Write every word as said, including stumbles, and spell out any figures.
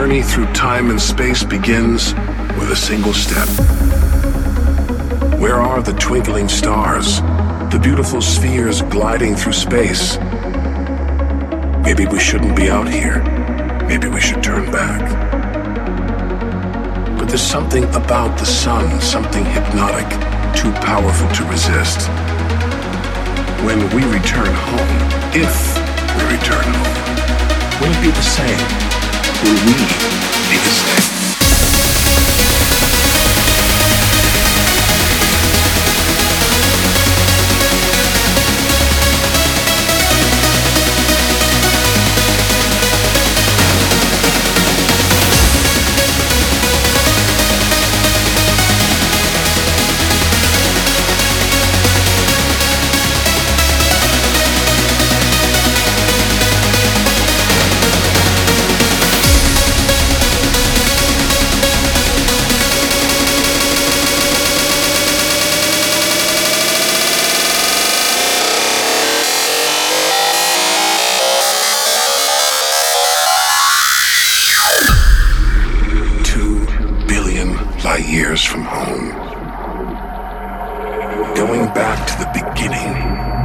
journey through time and space begins with a single step. Where are the twinkling stars, the beautiful spheres gliding through space? Maybe we shouldn't be out here. Maybe we should turn back. But there's something about the sun, something hypnotic, too powerful to resist. When we return home, if we return home, will it be the same? Will we be the same? Years from home, going back to the beginning.